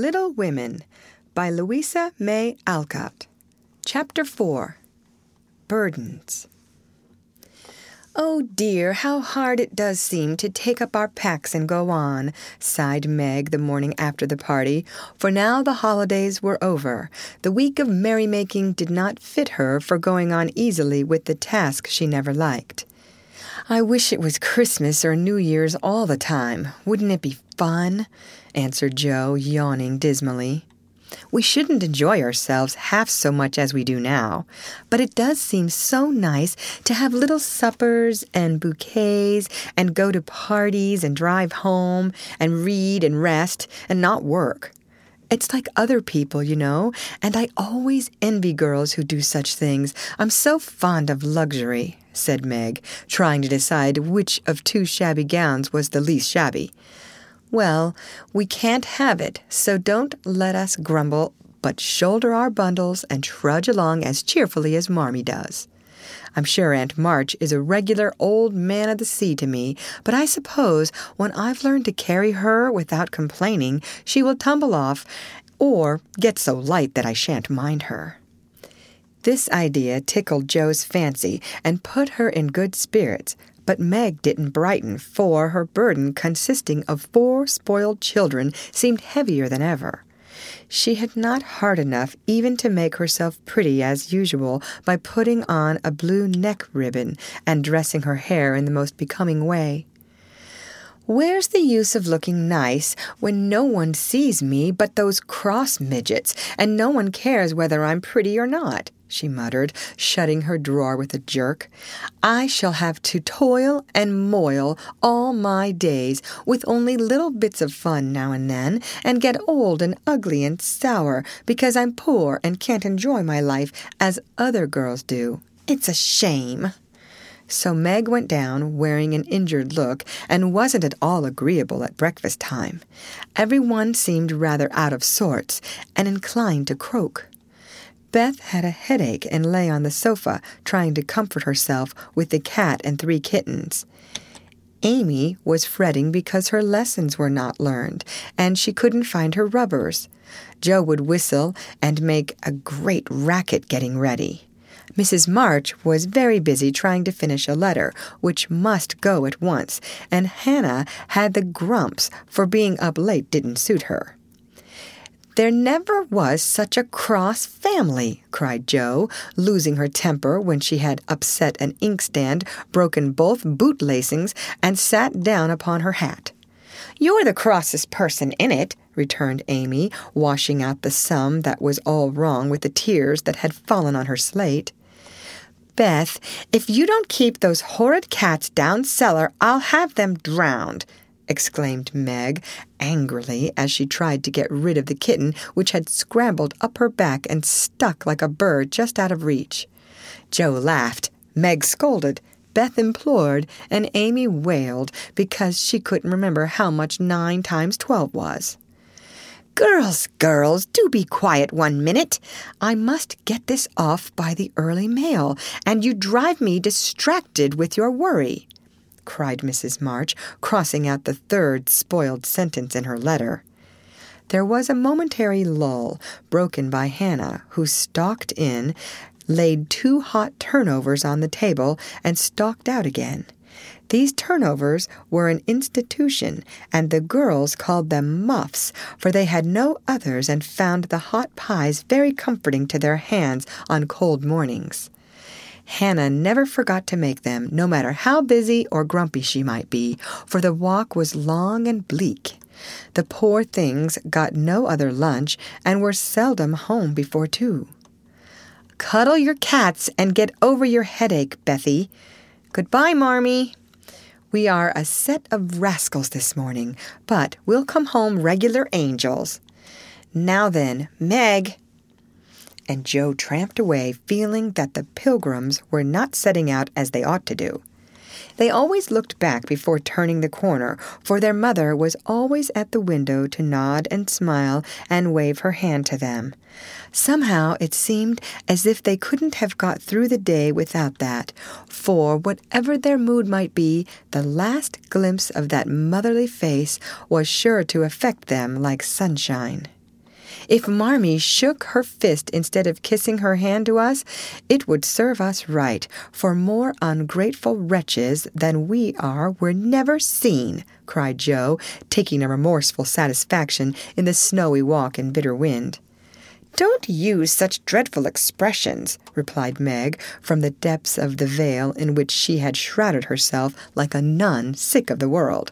Little Women by Louisa May Alcott. Chapter 4. Burdens. "Oh dear, how hard it does seem to take up our packs and go on," sighed Meg the morning after the party, for now the holidays were over. The week of merrymaking did not fit her for going on easily with the task she never liked. "I wish it was Christmas or New Year's all the time. Wouldn't it be fun?" answered Jo, yawning dismally. "We shouldn't enjoy ourselves half so much as we do now, but it does seem so nice to have little suppers and bouquets and go to parties and drive home and read and rest and not work. It's like other people, you know, and I always envy girls who do such things. I'm so fond of luxury," said Meg, trying to decide which of two shabby gowns was the least shabby. "Well, we can't have it, so don't let us grumble, but shoulder our bundles and trudge along as cheerfully as Marmee does. I'm sure Aunt March is a regular old man of the sea to me, but I suppose when I've learned to carry her without complaining, she will tumble off or get so light that I shan't mind her." This idea tickled Jo's fancy and put her in good spirits, but Meg didn't brighten, for her burden, consisting of 4 spoiled children, seemed heavier than ever. She had not heart enough even to make herself pretty as usual by putting on a blue neck ribbon and dressing her hair in the most becoming way. "Where's the use of looking nice when no one sees me but those cross midgets, and no one cares whether I'm pretty or not?" she muttered, shutting her drawer with a jerk. "I shall have to toil and moil all my days, with only little bits of fun now and then, and get old and ugly and sour because I'm poor and can't enjoy my life as other girls do. It's a shame." So Meg went down, wearing an injured look, and wasn't at all agreeable at breakfast time. Everyone seemed rather out of sorts and inclined to croak. Beth had a headache and lay on the sofa, trying to comfort herself with the cat and 3 kittens. Amy was fretting because her lessons were not learned, and she couldn't find her rubbers. Jo would whistle and make a great racket getting ready. Mrs. March was very busy trying to finish a letter, which must go at once, and Hannah had the grumps, for being up late didn't suit her. "There never was such a cross family," cried Jo, losing her temper when she had upset an inkstand, broken both boot-lacings, and sat down upon her hat. "You're the crossest person in it," returned Amy, washing out the sum that was all wrong with the tears that had fallen on her slate. "Beth, if you don't keep those horrid cats down cellar, I'll have them drowned," exclaimed Meg angrily as she tried to get rid of the kitten, which had scrambled up her back and stuck like a bird just out of reach. Jo laughed, Meg scolded, Beth implored, and Amy wailed because she couldn't remember how much 9 times 12 was. Girls, do be quiet 1 minute. I must get this off by the early mail, and you drive me distracted with your worry," cried Mrs. March, crossing out the 3rd spoiled sentence in her letter. There was a momentary lull, broken by Hannah, who stalked in, laid 2 hot turnovers on the table, and stalked out again. These turnovers were an institution, and the girls called them muffs, for they had no others and found the hot pies very comforting to their hands on cold mornings. Hannah never forgot to make them, no matter how busy or grumpy she might be, for the walk was long and bleak. The poor things got no other lunch and were seldom home before 2. "Cuddle your cats and get over your headache, Bethy. Goodbye, Marmee. We are a set of rascals this morning, but we'll come home regular angels. Now then, Meg." And Jo tramped away, feeling that the Pilgrims were not setting out as they ought to do. They always looked back before turning the corner, for their mother was always at the window to nod and smile and wave her hand to them. Somehow it seemed as if they couldn't have got through the day without that, for whatever their mood might be, the last glimpse of that motherly face was sure to affect them like sunshine. If Marmee shook her fist instead of kissing her hand to us, it would serve us right, for more ungrateful wretches than we are were never seen, cried Joe, taking a remorseful satisfaction in the snowy walk and bitter wind. Don't use such dreadful expressions, replied Meg, from the depths of the veil in which she had shrouded herself like a nun sick of the world.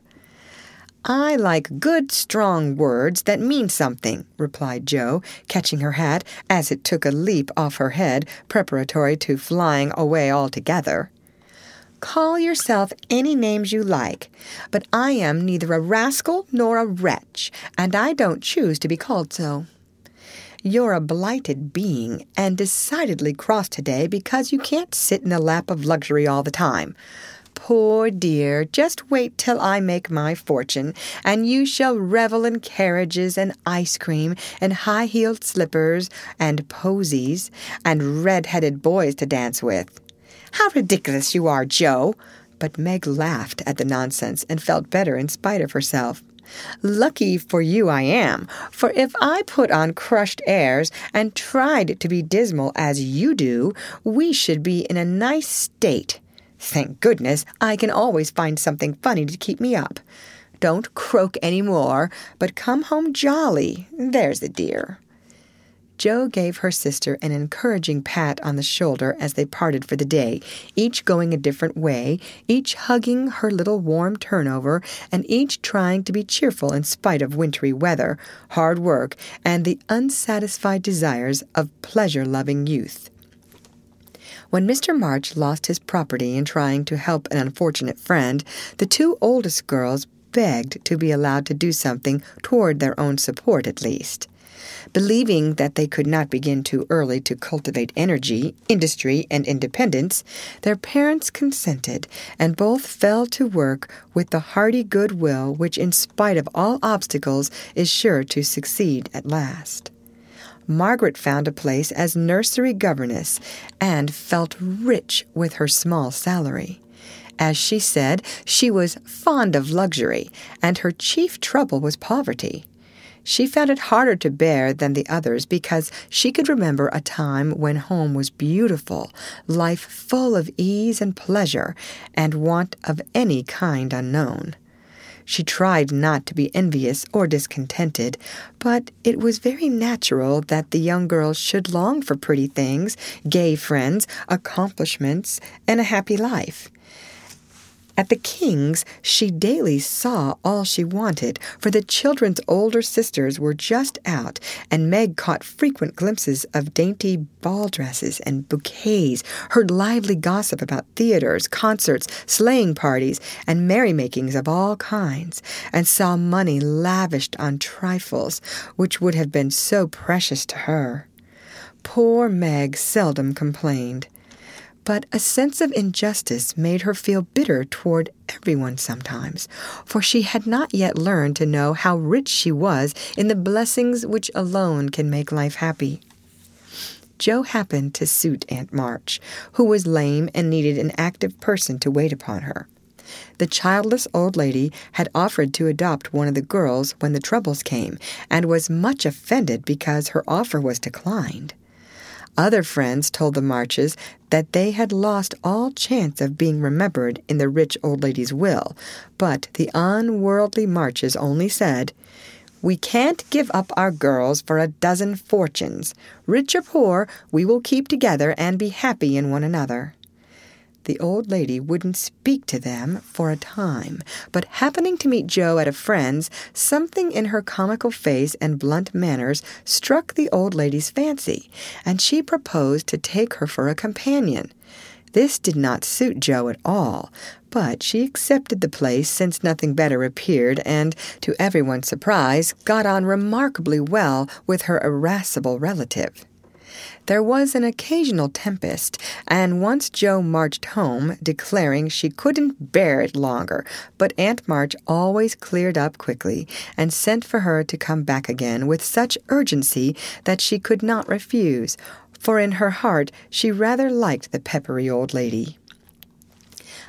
I like good, strong words that mean something, replied Joe, catching her hat as it took a leap off her head, preparatory to flying away altogether. Call yourself any names you like, but I am neither a rascal nor a wretch, and I don't choose to be called so. You're a blighted being, and decidedly cross today because you can't sit in the lap of luxury all the time. Poor dear, just wait till I make my fortune, and you shall revel in carriages and ice cream and high-heeled slippers and posies and red-headed boys to dance with. How ridiculous you are, Joe! But Meg laughed at the nonsense and felt better in spite of herself. Lucky for you I am, for if I put on crushed airs and tried to be dismal as you do, we should be in a nice state. Thank goodness, I can always find something funny to keep me up. Don't croak any more, but come home jolly, there's the dear. Joe gave her sister an encouraging pat on the shoulder as they parted for the day, each going a different way, each hugging her little warm turnover, and each trying to be cheerful in spite of wintry weather, hard work, and the unsatisfied desires of pleasure-loving youth. When Mr. March lost his property in trying to help an unfortunate friend, the two oldest girls begged to be allowed to do something toward their own support at least. Believing that they could not begin too early to cultivate energy, industry, and independence, their parents consented, and both fell to work with the hearty good will which, in spite of all obstacles, is sure to succeed at last. Margaret found a place as nursery governess, and felt rich with her small salary. As she said, she was fond of luxury, and her chief trouble was poverty. She found it harder to bear than the others because she could remember a time when home was beautiful, life full of ease and pleasure, and want of any kind unknown. She tried not to be envious or discontented, but it was very natural that the young girls should long for pretty things, gay friends, accomplishments, and a happy life. At the Kings, she daily saw all she wanted, for the children's older sisters were just out, and Meg caught frequent glimpses of dainty ball dresses and bouquets, heard lively gossip about theaters, concerts, sleighing parties, and merrymakings of all kinds, and saw money lavished on trifles, which would have been so precious to her. Poor Meg seldom complained. But a sense of injustice made her feel bitter toward everyone sometimes, for she had not yet learned to know how rich she was in the blessings which alone can make life happy. Joe happened to suit Aunt March, who was lame and needed an active person to wait upon her. The childless old lady had offered to adopt one of the girls when the troubles came, and was much offended because her offer was declined. Other friends told the Marches that they had lost all chance of being remembered in the rich old lady's will, but the unworldly Marches only said, "We can't give up our girls for a dozen fortunes. Rich or poor, we will keep together and be happy in one another." The old lady wouldn't speak to them for a time, but happening to meet Joe at a friend's, something in her comical face and blunt manners struck the old lady's fancy, and she proposed to take her for a companion. This did not suit Joe at all, but she accepted the place since nothing better appeared, and, to everyone's surprise, got on remarkably well with her irascible relative. There was an occasional tempest, and once Joe marched home, declaring she couldn't bear it longer, but Aunt March always cleared up quickly, and sent for her to come back again with such urgency that she could not refuse, for in her heart she rather liked the peppery old lady.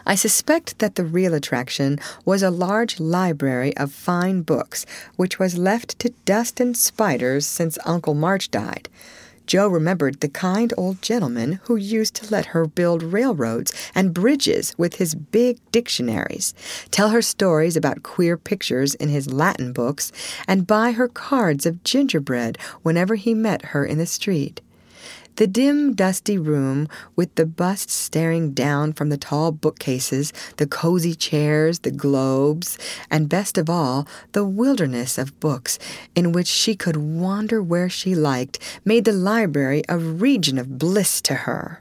I suspect that the real attraction was a large library of fine books, which was left to dust and spiders since Uncle March died. Jo remembered the kind old gentleman who used to let her build railroads and bridges with his big dictionaries, tell her stories about queer pictures in his Latin books, and buy her cards of gingerbread whenever he met her in the street. The dim, dusty room, with the busts staring down from the tall bookcases, the cozy chairs, the globes, and best of all, the wilderness of books in which she could wander where she liked, made the library a region of bliss to her.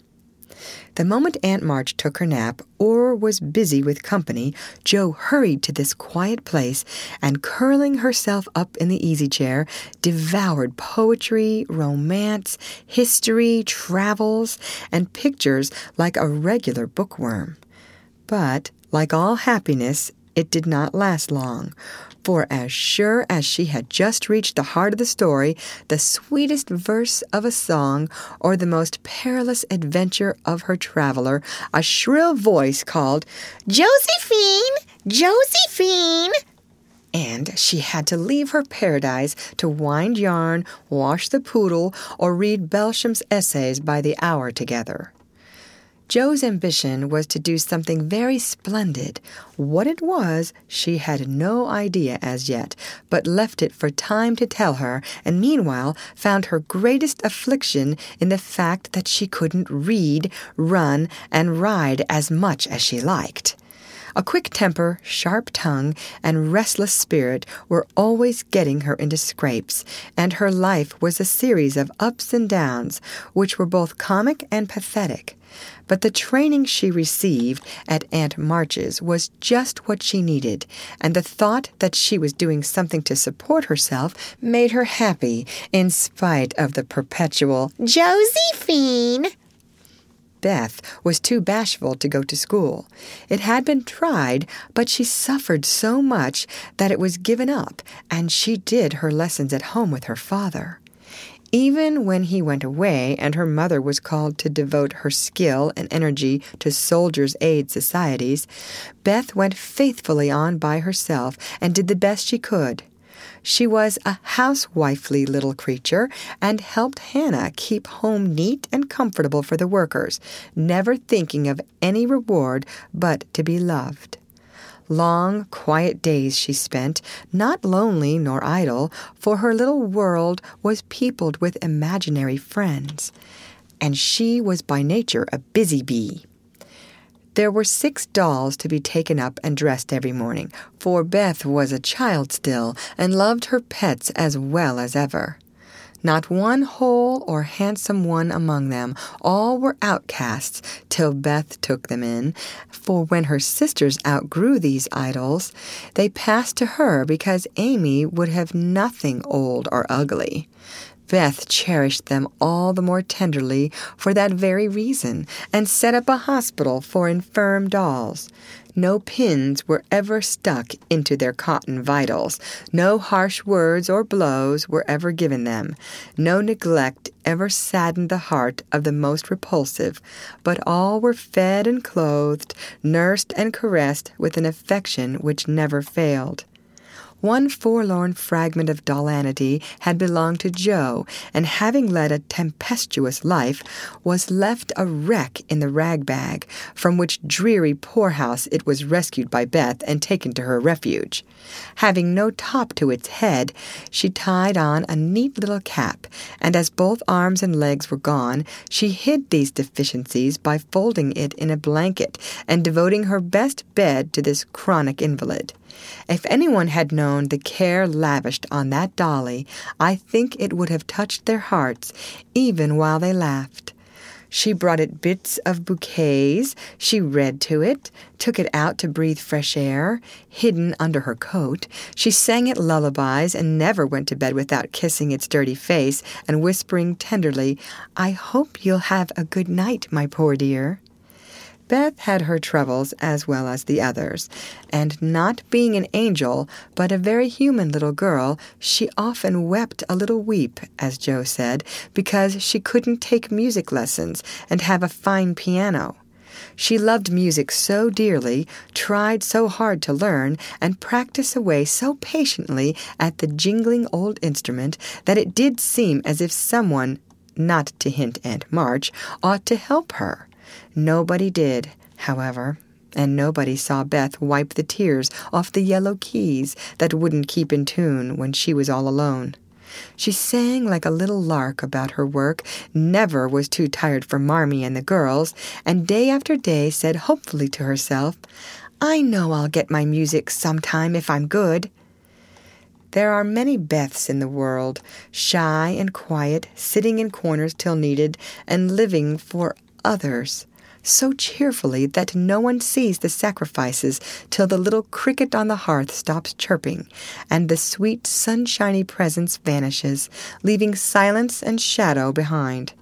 The moment Aunt March took her nap or was busy with company, Jo hurried to this quiet place and, curling herself up in the easy-chair, devoured poetry, romance, history, travels, and pictures like a regular bookworm. But, like all happiness, it did not last long, for as sure as she had just reached the heart of the story, the sweetest verse of a song, or the most perilous adventure of her traveler, a shrill voice called, "Josephine! Josephine!" And she had to leave her paradise to wind yarn, wash the poodle, or read Belsham's essays by the hour together. Jo's ambition was to do something very splendid. What it was, she had no idea as yet, but left it for time to tell her, and meanwhile found her greatest affliction in the fact that she couldn't read, run, and ride as much as she liked. A quick temper, sharp tongue, and restless spirit were always getting her into scrapes, and her life was a series of ups and downs, which were both comic and pathetic. But the training she received at Aunt March's was just what she needed, and the thought that she was doing something to support herself made her happy in spite of the perpetual "Josephine." Beth was too bashful to go to school. It had been tried, but she suffered so much that it was given up, and she did her lessons at home with her father. Even when he went away and her mother was called to devote her skill and energy to soldiers' aid societies, Beth went faithfully on by herself and did the best she could. She was a housewifely little creature and helped Hannah keep home neat and comfortable for the workers, never thinking of any reward but to be loved. Long, quiet days she spent, not lonely nor idle, for her little world was peopled with imaginary friends, and she was by nature a busy bee. There were 6 dolls to be taken up and dressed every morning, for Beth was a child still and loved her pets as well as ever. Not one whole or handsome one among them. All were outcasts till Beth took them in, for when her sisters outgrew these idols, they passed to her because Amy would have nothing old or ugly. Beth cherished them all the more tenderly for that very reason, and set up a hospital for infirm dolls. No pins were ever stuck into their cotton vitals. No harsh words or blows were ever given them. No neglect ever saddened the heart of the most repulsive, but all were fed and clothed, nursed and caressed with an affection which never failed. One forlorn fragment of dollanity had belonged to Jo, and having led a tempestuous life, was left a wreck in the rag-bag, from which dreary poorhouse it was rescued by Beth and taken to her refuge. Having no top to its head, she tied on a neat little cap, and as both arms and legs were gone, she hid these deficiencies by folding it in a blanket and devoting her best bed to this chronic invalid. If anyone had known the care lavished on that dolly, I think it would have touched their hearts, even while they laughed. She brought it bits of bouquets, she read to it, took it out to breathe fresh air, hidden under her coat. She sang it lullabies and never went to bed without kissing its dirty face and whispering tenderly, "I hope you'll have a good night, my poor dear." Beth had her troubles as well as the others, and not being an angel, but a very human little girl, she often wept a little weep, as Jo said, because she couldn't take music lessons and have a fine piano. She loved music so dearly, tried so hard to learn, and practiced away so patiently at the jingling old instrument that it did seem as if someone, not to hint Aunt March, ought to help her. Nobody did, however, and nobody saw Beth wipe the tears off the yellow keys that wouldn't keep in tune when she was all alone. She sang like a little lark about her work, never was too tired for Marmee and the girls, and day after day said hopefully to herself, "I know I'll get my music sometime if I'm good." There are many Beths in the world, shy and quiet, sitting in corners till needed, and living for others, so cheerfully that no one sees the sacrifices till the little cricket on the hearth stops chirping, and the sweet sunshiny presence vanishes, leaving silence and shadow behind.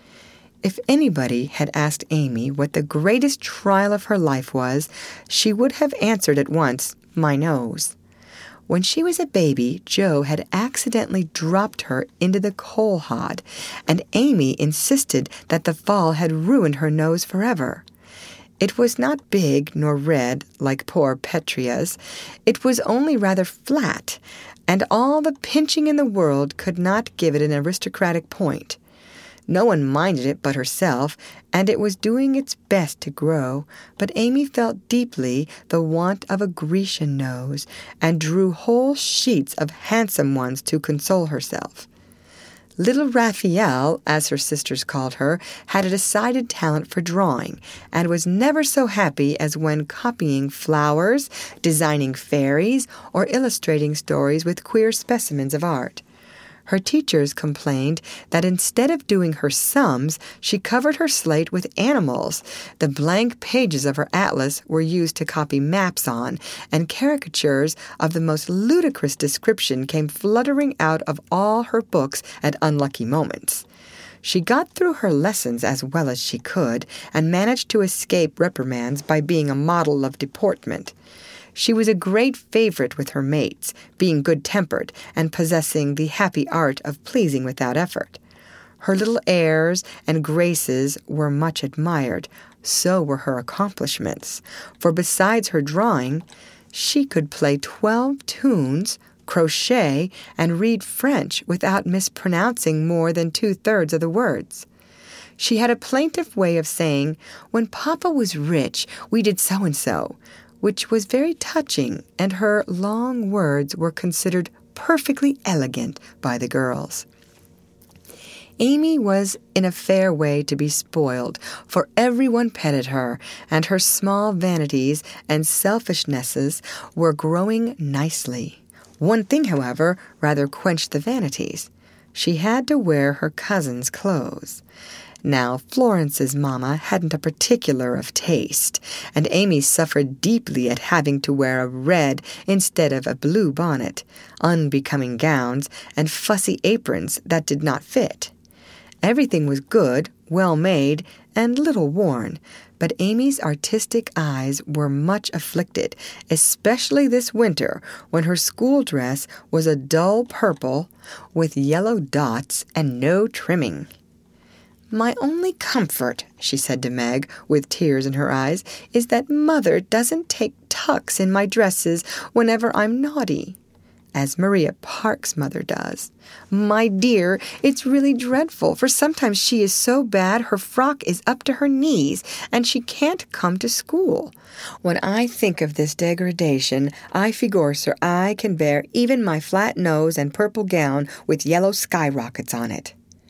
If anybody had asked Amy what the greatest trial of her life was, she would have answered at once, "My nose." When she was a baby, Joe had accidentally dropped her into the coal hod, and Amy insisted that the fall had ruined her nose forever. It was not big nor red like poor Petria's. It was only rather flat, and all the pinching in the world could not give it an aristocratic point. No one minded it but herself, and it was doing its best to grow, but Amy felt deeply the want of a Grecian nose, and drew whole sheets of handsome ones to console herself. Little Raphael, as her sisters called her, had a decided talent for drawing, and was never so happy as when copying flowers, designing fairies, or illustrating stories with queer specimens of art. Her teachers complained that instead of doing her sums, she covered her slate with animals. The blank pages of her atlas were used to copy maps on, and caricatures of the most ludicrous description came fluttering out of all her books at unlucky moments. She got through her lessons as well as she could, and managed to escape reprimands by being a model of deportment. She was a great favorite with her mates, being good-tempered and possessing the happy art of pleasing without effort. Her little airs and graces were much admired. So were her accomplishments, for besides her drawing, she could play 12 tunes, crochet, and read French without mispronouncing more than 2/3 of the words. She had a plaintive way of saying, "When Papa was rich, we did so-and-so," which was very touching, and her long words were considered perfectly elegant by the girls. Amy was in a fair way to be spoiled, for everyone petted her, and her small vanities and selfishnesses were growing nicely. One thing, however, rather quenched the vanities. She had to wear her cousin's clothes. Now, Florence's mamma hadn't a particular of taste, and Amy suffered deeply at having to wear a red instead of a blue bonnet, unbecoming gowns, and fussy aprons that did not fit. Everything was good, well made, and little worn, but Amy's artistic eyes were much afflicted, especially this winter, when her school dress was a dull purple with yellow dots and no trimming. "My only comfort," she said to Meg, with tears in her eyes, "is that Mother doesn't take tucks in my dresses whenever I'm naughty, as Maria Park's mother does. My dear, it's really dreadful, for sometimes she is so bad her frock is up to her knees, and she can't come to school. When I think of this degradation, I figure Sir I can bear even my flat nose and purple gown with yellow skyrockets on it."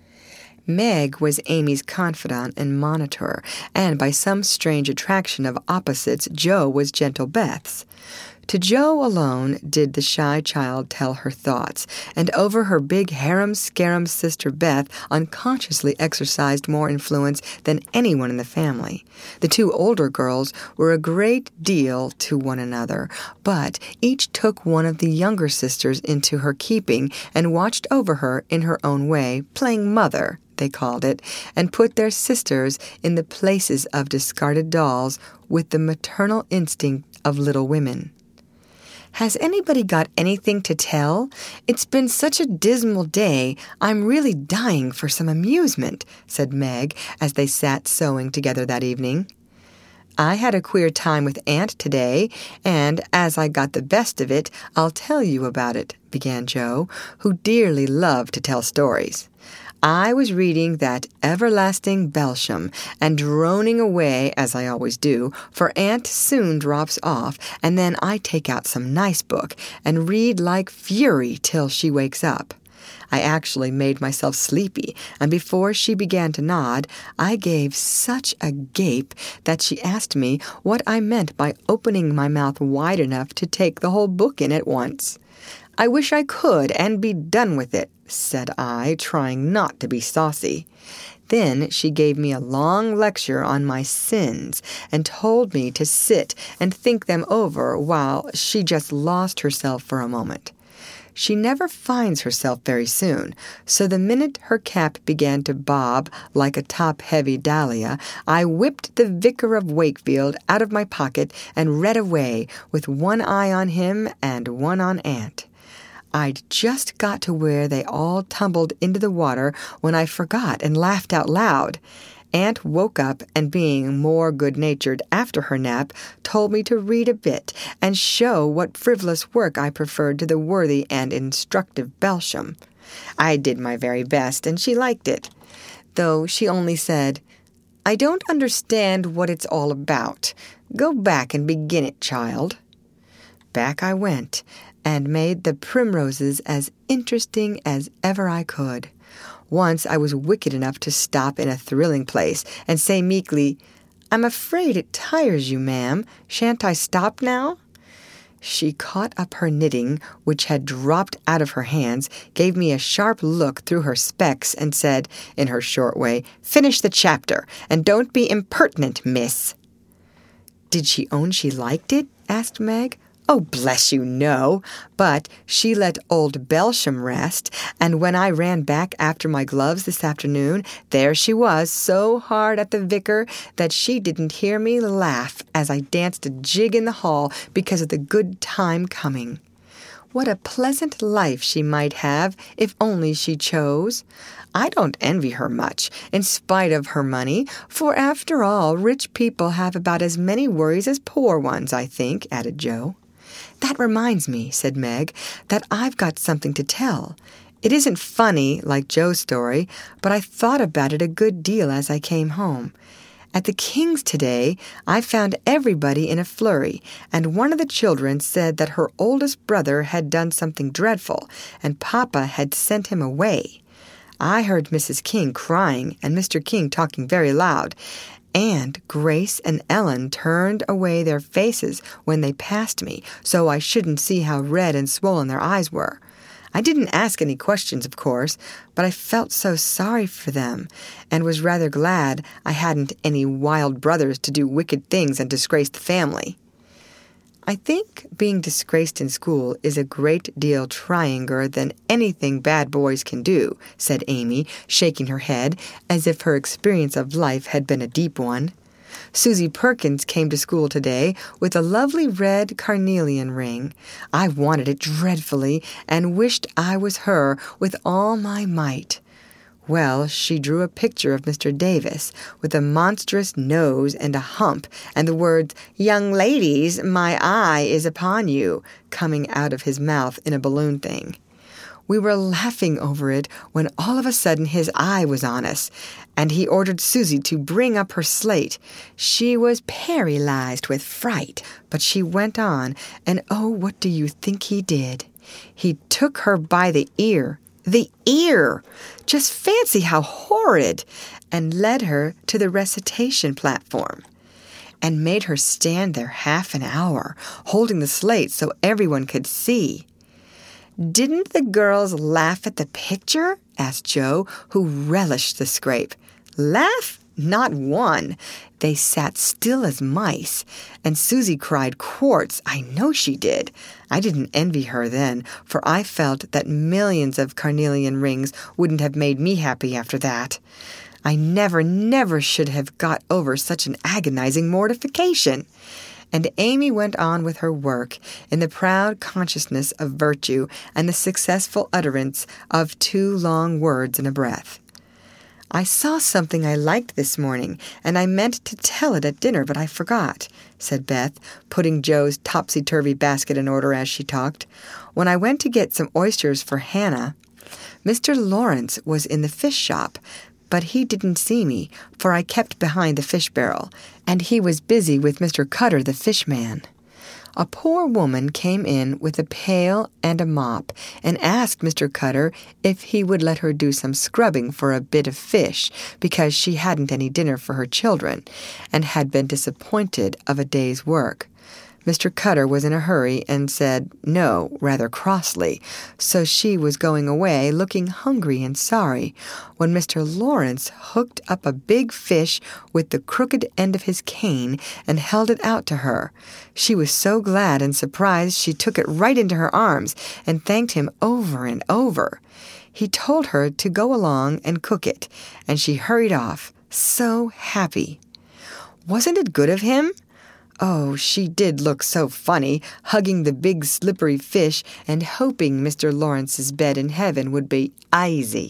Meg was Amy's confidant and monitor, and by some strange attraction of opposites, Jo was gentle Beth's. To Jo alone did the shy child tell her thoughts, and over her big harum-scarum sister Beth unconsciously exercised more influence than anyone in the family. The two older girls were a great deal to one another, but each took one of the younger sisters into her keeping and watched over her in her own way, playing mother, they called it, and put their sisters in the places of discarded dolls with the maternal instinct of little women. "Has anybody got anything to tell? It's been such a dismal day, I'm really dying for some amusement," said Meg, as they sat sewing together that evening. I had a queer time with Aunt today, and as I got the best of it, I'll tell you about it," began Joe, who dearly loved to tell stories. "I was reading that everlasting Belsham and droning away, as I always do, for Aunt soon drops off, and then I take out some nice book and read like fury till she wakes up. I actually made myself sleepy, and before she began to nod, I gave such a gape that she asked me what I meant by opening my mouth wide enough to take the whole book in at once. 'I wish I could and be done with it,' said I, trying not to be saucy. Then she gave me a long lecture on my sins and told me to sit and think them over while she just lost herself for a moment. She never finds herself very soon, so the minute her cap began to bob like a top-heavy dahlia, I whipped the Vicar of Wakefield out of my pocket and read away, with one eye on him and one on Aunt. I'd just got to where they all tumbled into the water when I forgot and laughed out loud. Aunt woke up and, being more good-natured after her nap, told me to read a bit and show what frivolous work I preferred to the worthy and instructive Belsham. I did my very best, and she liked it, though she only said, "I don't understand what it's all about. Go back and begin it, child." Back I went, and made the primroses as interesting as ever I could. Once I was wicked enough to stop in a thrilling place and say meekly, "I'm afraid it tires you, ma'am. Shan't I stop now?" She caught up her knitting, which had dropped out of her hands, gave me a sharp look through her specs, and said, in her short way, "Finish the chapter, and don't be impertinent, miss." "Did she own she liked it?" asked Meg. "Oh, bless you, no. But she let old Belsham rest, and when I ran back after my gloves this afternoon, there she was, so hard at the vicar that she didn't hear me laugh as I danced a jig in the hall because of the good time coming. What a pleasant life she might have if only she chose. I don't envy her much, in spite of her money, for after all, rich people have about as many worries as poor ones, I think," added Joe. "That reminds me," said Meg, "that I've got something to tell. It isn't funny, like Joe's story, but I thought about it a good deal as I came home. At the King's today, I found everybody in a flurry, and one of the children said that her oldest brother had done something dreadful, and Papa had sent him away. I heard Mrs. King crying and Mr. King talking very loud, and Grace and Ellen turned away their faces when they passed me, so I shouldn't see how red and swollen their eyes were. I didn't ask any questions, of course, but I felt so sorry for them, and was rather glad I hadn't any wild brothers to do wicked things and disgrace the family." "I think being disgraced in school is a great deal tryinger than anything bad boys can do," said Amy, shaking her head, as if her experience of life had been a deep one. "Susie Perkins came to school today with a lovely red carnelian ring. I wanted it dreadfully, and wished I was her with all my might. Well, she drew a picture of Mr. Davis, with a monstrous nose and a hump, and the words, 'Young ladies, my eye is upon you,' coming out of his mouth in a balloon thing. We were laughing over it when all of a sudden his eye was on us, and he ordered Susie to bring up her slate. She was paralyzed with fright, but she went on, and oh, what do you think he did? He took her by the ear. The ear! Just fancy how horrid! And led her to the recitation platform, and made her stand there half an hour, holding the slate so everyone could see." "Didn't the girls laugh at the picture?" asked Joe, who relished the scrape. "Laugh? Not one. They sat still as mice, and Susie cried quarts. I know she did. I didn't envy her then, for I felt that millions of carnelian rings wouldn't have made me happy after that. I never should have got over such an agonizing mortification." And Amy went on with her work in the proud consciousness of virtue and the successful utterance of 2 long words in a breath. "I saw something I liked this morning, and I meant to tell it at dinner, but I forgot," said Beth, putting Joe's topsy-turvy basket in order as she talked. "When I went to get some oysters for Hannah, Mr. Lawrence was in the fish shop, but he didn't see me, for I kept behind the fish barrel, and he was busy with Mr. Cutter, the fish man. A poor woman came in with a pail and a mop and asked Mr. Cutter if he would let her do some scrubbing for a bit of fish because she hadn't any dinner for her children and had been disappointed of a day's work. Mr. Cutter was in a hurry and said no rather crossly, so she was going away looking hungry and sorry when Mr. Lawrence hooked up a big fish with the crooked end of his cane and held it out to her. She was so glad and surprised she took it right into her arms and thanked him over and over. He told her to go along and cook it, and she hurried off, so happy. Wasn't it good of him? Oh, she did look so funny, hugging the big slippery fish and hoping Mr. Lawrence's bed in heaven would be easy.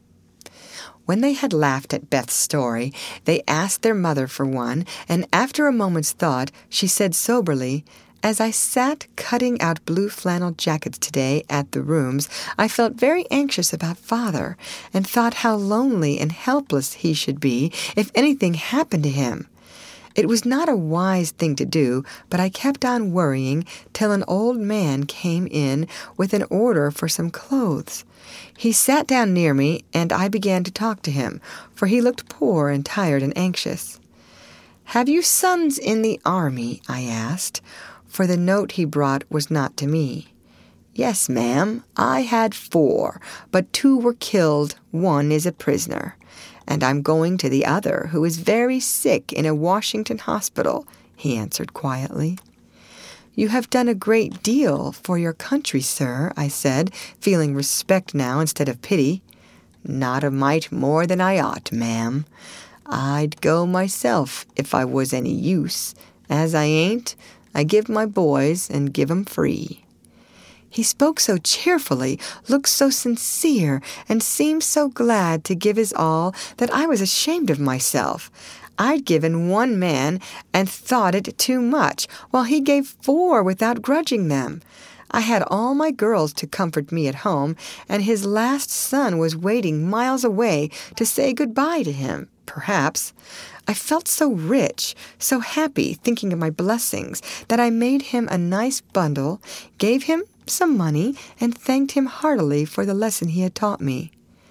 When they had laughed at Beth's story, they asked their mother for one, and after a moment's thought, she said soberly, "As I sat cutting out blue flannel jackets today at the Rooms, I felt very anxious about Father, and thought how lonely and helpless he should be if anything happened to him. It was not a wise thing to do, but I kept on worrying till an old man came in with an order for some clothes. He sat down near me, and I began to talk to him, for he looked poor and tired and anxious. 'Have you sons in the army?' I asked, for the note he brought was not to me. 'Yes, ma'am, I had 4, but 2 were killed, 1 is a prisoner. And I'm going to the other, who is very sick in a Washington hospital,' he answered quietly. 'You have done a great deal for your country, sir,' I said, feeling respect now instead of pity. 'Not a mite more than I ought, ma'am. I'd go myself if I was any use. As I ain't, I give my boys and give 'em free.' He spoke so cheerfully, looked so sincere, and seemed so glad to give his all that I was ashamed of myself. I'd given 1 man and thought it too much, while he gave 4 without grudging them. I had all my girls to comfort me at home, and his last son was waiting miles away to say goodbye to him, perhaps. I felt so rich, so happy thinking of my blessings, that I made him a nice bundle, gave him some money, and thanked him heartily for the lesson he had taught me.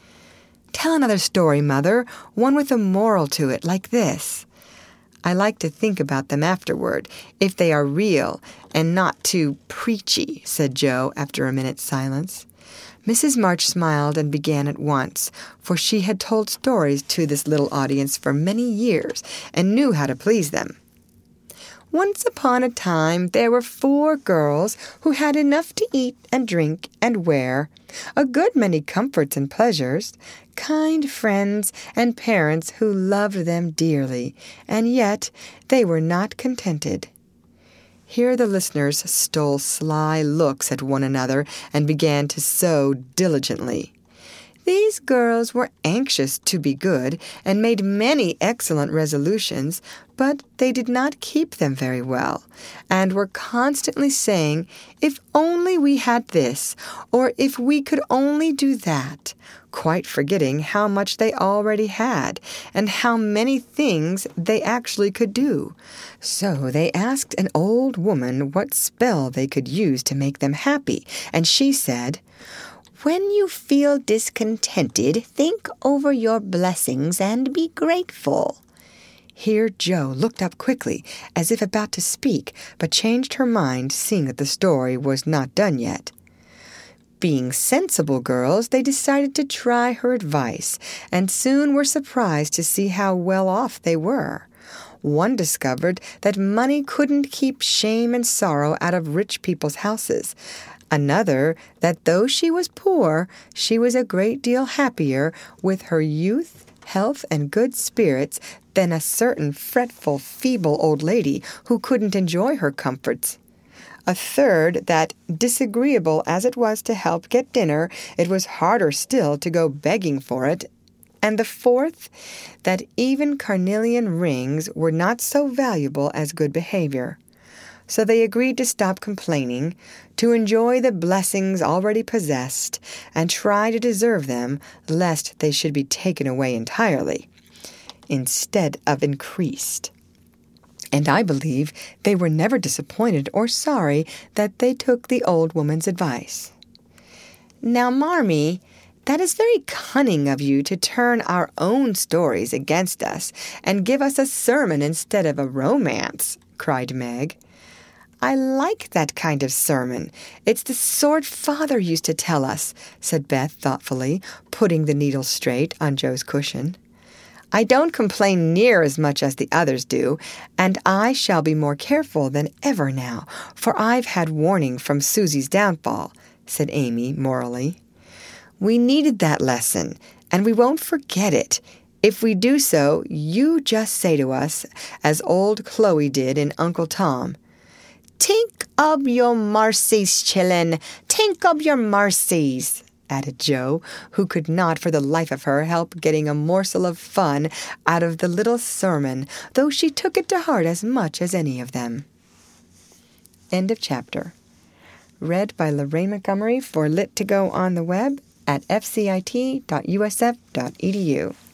'Tell another story, Mother, one with a moral to it, like this.' I like to think about them afterward, if they are real and not too preachy," said Joe after a minute's silence. Mrs. March smiled and began at once, for she had told stories to this little audience for many years and knew how to please them. "Once upon a time there were 4 girls who had enough to eat and drink and wear, a good many comforts and pleasures, kind friends and parents who loved them dearly, and yet they were not contented." Here the listeners stole sly looks at one another and began to sew diligently. "These girls were anxious to be good and made many excellent resolutions, but they did not keep them very well, and were constantly saying, 'If only we had this,' or 'if we could only do that,' quite forgetting how much they already had, and how many things they actually could do. So they asked an old woman what spell they could use to make them happy, and she said, 'When you feel discontented, think over your blessings and be grateful.'" Here Joe looked up quickly, as if about to speak, but changed her mind, seeing that the story was not done yet. Being sensible girls, they decided to try her advice, and soon were surprised to see how well off they were. One discovered that money couldn't keep shame and sorrow out of rich people's houses. Another, that though she was poor, she was a great deal happier with her youth, health, and good spirits than a certain fretful, feeble old lady who couldn't enjoy her comforts. A third, that, disagreeable as it was to help get dinner, it was harder still to go begging for it. And the fourth, that even carnelian rings were not so valuable as good behavior. So they agreed to stop complaining, to enjoy the blessings already possessed, and try to deserve them, lest they should be taken away entirely, instead of increased. And I believe they were never disappointed or sorry that they took the old woman's advice. Now, Marmee, that is very cunning of you to turn our own stories against us and give us a sermon instead of a romance, cried Meg. I like that kind of sermon. It's the sort Father used to tell us, said Beth thoughtfully, putting the needle straight on Joe's cushion. I don't complain near as much as the others do, and I shall be more careful than ever now, for I've had warning from Susie's downfall, said Amy morally. We needed that lesson, and we won't forget it. If we do so, you just say to us, as old Chloe did in Uncle Tom, "Tink ob your marcies, chillin, tink ob your marcies," added Joe, who could not for the life of her help getting a morsel of fun out of the little sermon, though she took it to heart as much as any of them. End of chapter. Read by Lorraine Montgomery for Lit2Go on the web at fcit.usf.edu.